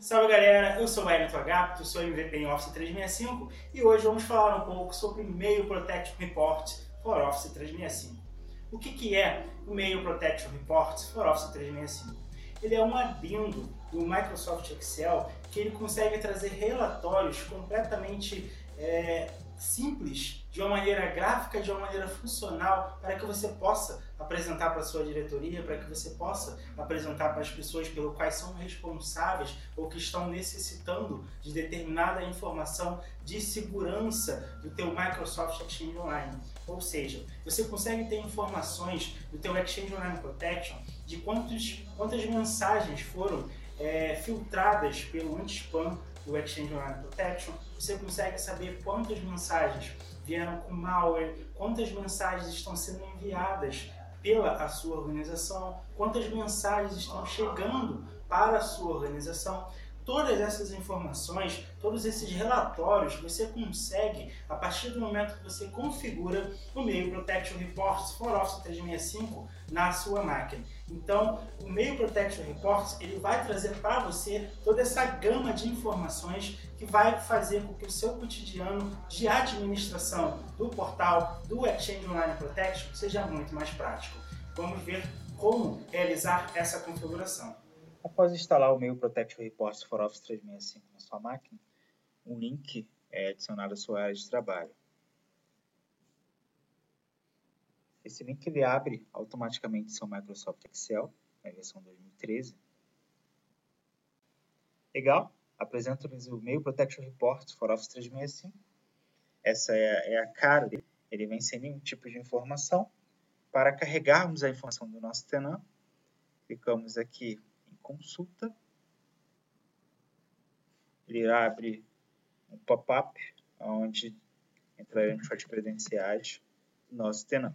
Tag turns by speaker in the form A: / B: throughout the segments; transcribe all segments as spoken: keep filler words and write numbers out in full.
A: Salve galera, eu sou o Wellington Agapto, sou M V P em Office trezentos e sessenta e cinco e hoje vamos falar um pouco sobre o Mail Protection Report for Office trezentos e sessenta e cinco. O que, que é o Mail Protection Report for Office trezentos e sessenta e cinco? Ele é um adendo do Microsoft Excel que ele consegue trazer relatórios completamente é, simples, de uma maneira gráfica, de uma maneira funcional, para que você possa apresentar para a sua diretoria, para que você possa apresentar para as pessoas pelas quais são responsáveis ou que estão necessitando de determinada informação de segurança do teu Microsoft Exchange Online. Ou seja, você consegue ter informações do teu Exchange Online Protection de quantos, quantas mensagens foram é, filtradas pelo anti-spam do Exchange Online Protection. Você consegue saber quantas mensagens vieram com malware, quantas mensagens estão sendo enviadas pela a sua organização, quantas mensagens estão chegando para a sua organização. Todas essas informações, todos esses relatórios, você consegue a partir do momento que você configura o Mail Protection Reports for Office trezentos e sessenta e cinco na sua máquina. Então, o Mail Protection Reports ele vai trazer para você toda essa gama de informações que vai fazer com que o seu cotidiano de administração do portal do Exchange Online Protection seja muito mais prático. Vamos ver como realizar essa configuração.
B: Após instalar o Mail Protection Reports for Office trezentos e sessenta e cinco na sua máquina, um link é adicionado à sua área de trabalho. Esse link ele abre automaticamente seu Microsoft Excel, na versão dois mil e treze. Legal? Apresento-lhes o Mail Protection Reports for Office trezentos e sessenta e cinco. Essa é, é a cara dele. Ele vem sem nenhum tipo de informação. Para carregarmos a informação do nosso tenant, clicamos aqui em Consulta. Ele abre um pop-up onde entraremos com as credenciais do nosso tenant.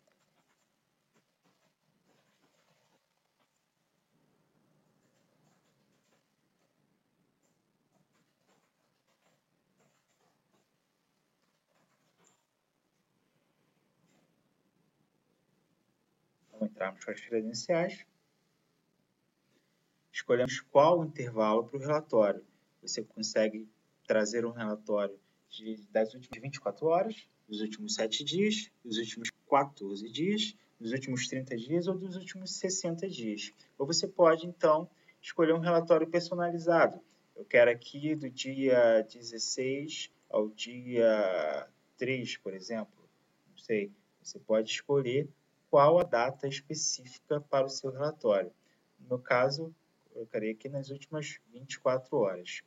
B: Então, entramos com as credenciais. Escolhemos qual intervalo para o relatório. Você consegue trazer um relatório de, das últimas vinte e quatro horas, dos últimos sete dias, dos últimos quatorze dias, dos últimos trinta dias ou dos últimos sessenta dias. Ou você pode, então, escolher um relatório personalizado. Eu quero aqui do dia dezesseis ao dia três, por exemplo. Não sei. Você pode escolher qual a data específica para o seu relatório. No meu caso, eu colocarei aqui nas últimas vinte e quatro horas.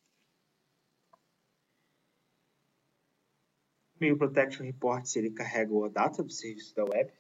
B: O Mail Protection Reports ele carrega a data do serviço da web.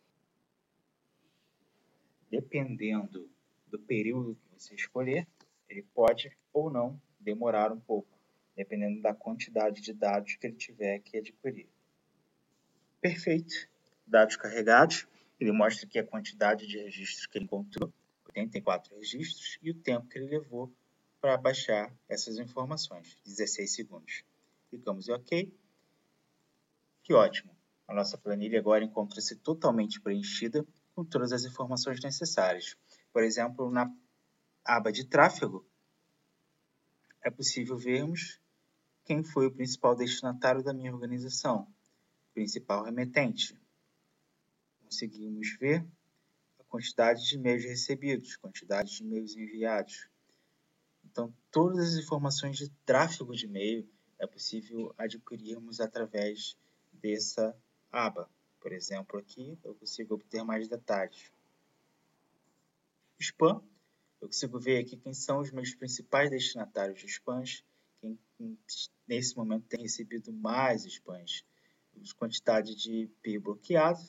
B: Dependendo do período que você escolher, ele pode ou não demorar um pouco, dependendo da quantidade de dados que ele tiver que adquirir. Perfeito. Dados carregados. Ele mostra aqui a quantidade de registros que ele encontrou, oitenta e quatro registros, e o tempo que ele levou para baixar essas informações, dezesseis segundos. Clicamos em OK. Que ótimo! A nossa planilha agora encontra-se totalmente preenchida com todas as informações necessárias. Por exemplo, na aba de tráfego, é possível vermos quem foi o principal destinatário da minha organização, o principal remetente. Conseguimos ver a quantidade de e-mails recebidos, quantidade de e-mails enviados. Então, todas as informações de tráfego de e-mail é possível adquirirmos através dessa aba. Por exemplo, aqui eu consigo obter mais detalhes. Spam, eu consigo ver aqui quem são os meus principais destinatários de spams, quem nesse momento tem recebido mais spams, a quantidade de I P bloqueado.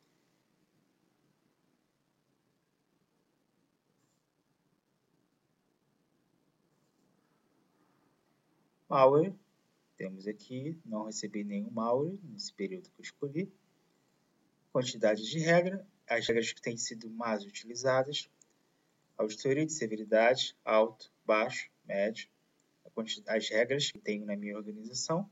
B: Malware, temos aqui, não recebi nenhum malware nesse período que eu escolhi. Quantidade de regra, as regras que têm sido mais utilizadas. Auditoria de severidade, alto, baixo, médio. As regras que tenho na minha organização.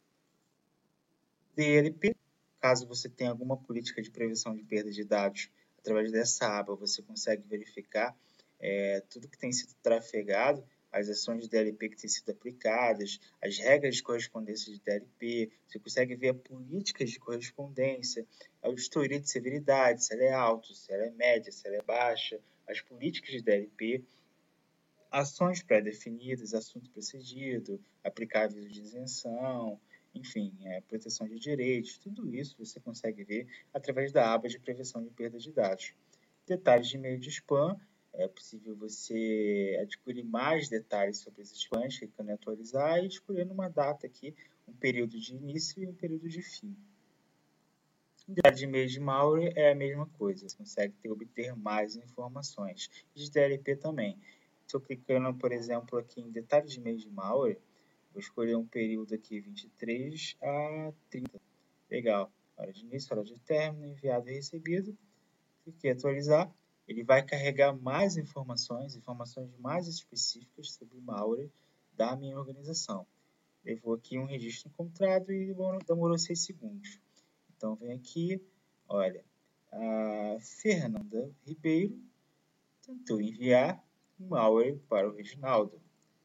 B: D L P, caso você tenha alguma política de prevenção de perda de dados, através dessa aba você consegue verificar é, tudo que tem sido trafegado as ações de D L P que têm sido aplicadas, as regras de correspondência de D L P, você consegue ver políticas de correspondência, a auditoria de severidade, se ela é alta, se ela é média, se ela é baixa, as políticas de D L P, ações pré-definidas, assunto precedido, aplicáveis de isenção, enfim, é, proteção de direitos, tudo isso você consegue ver através da aba de prevenção de perda de dados. Detalhes de e-mail de spam, é possível você adquirir mais detalhes sobre os spams, clicando em atualizar e escolhendo uma data aqui, um período de início e um período de fim. Detalhes de e-mail de malware é a mesma coisa, você consegue ter, obter mais informações. De D L P também. Estou clicando, por exemplo, aqui em detalhes de e-mail de malware, vou escolher um período aqui vinte e três a trinta. Legal. Hora de início, hora de término, enviado e recebido. Cliquei em atualizar. Ele vai carregar mais informações, informações mais específicas sobre o malware da minha organização. Levou aqui um registro encontrado e demorou seis segundos. Então, vem aqui, olha, a Fernanda Ribeiro tentou enviar um malware para o Reginaldo.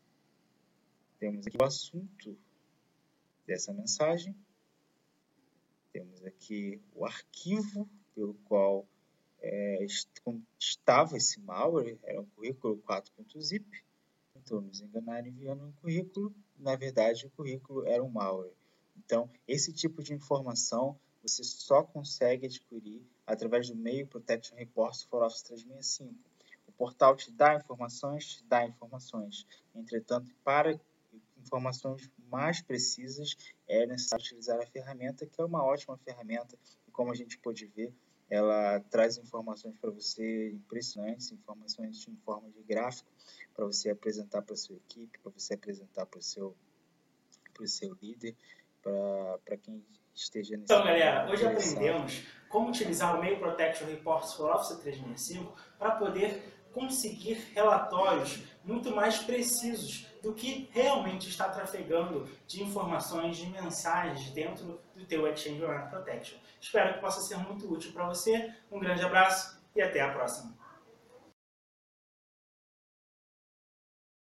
B: Temos aqui o assunto dessa mensagem. Temos aqui o arquivo pelo qual é, estava esse malware, era um currículo quatro ponto zip. Tentou nos enganar enviando um currículo. Na verdade, o currículo era um malware. Então, esse tipo de informação você só consegue adquirir através do e-mail Protection Reports for Office trezentos e sessenta e cinco. O portal te dá informações, te dá informações. Entretanto, para informações mais precisas, é necessário utilizar a ferramenta, que é uma ótima ferramenta, e como a gente pode ver, ela traz informações para você impressionantes, informações em forma de gráfico, para você apresentar para a sua equipe, para você apresentar para o seu, para o seu líder, para quem esteja nesse.
A: Então, galera, hoje aprendemos como utilizar o e-mail Protection Reports for Office trezentos e sessenta e cinco para poder conseguir relatórios muito mais precisos do que realmente está trafegando de informações, de mensagens dentro do teu Exchange Online Protection. Espero que possa ser muito útil para você. Um grande abraço e até a próxima.